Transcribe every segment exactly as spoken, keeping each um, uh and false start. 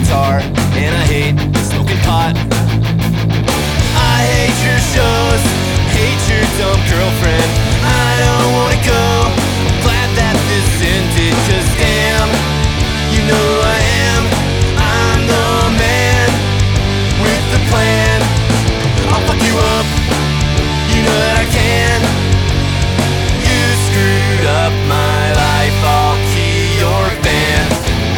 guitar, and I hate smoking pot. I hate your shows, hate your dumb girlfriend. I don't wanna go, I'm glad that this ended, cause damn, you know who I am. I'm the man with the plan. I'll fuck you up, you know that I can. You screwed up my life, I'll key your band.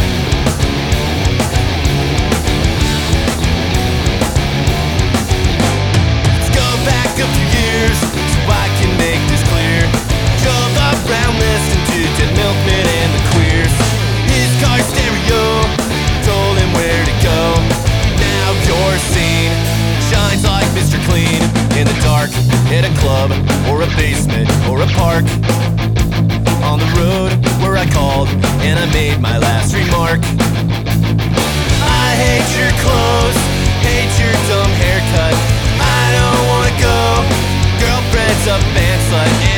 Let's go back a few years so I can make this clear. Drove around listening to Dead Milkman and the Queers. His car stereo told him where to go. Now your scene shines like Mister Clean in the dark, at a club or a basement or a park. On the road where I called and I made my last remark. I hate your clothes, hate your dumb haircut. I don't wanna go, girlfriend's a band slut.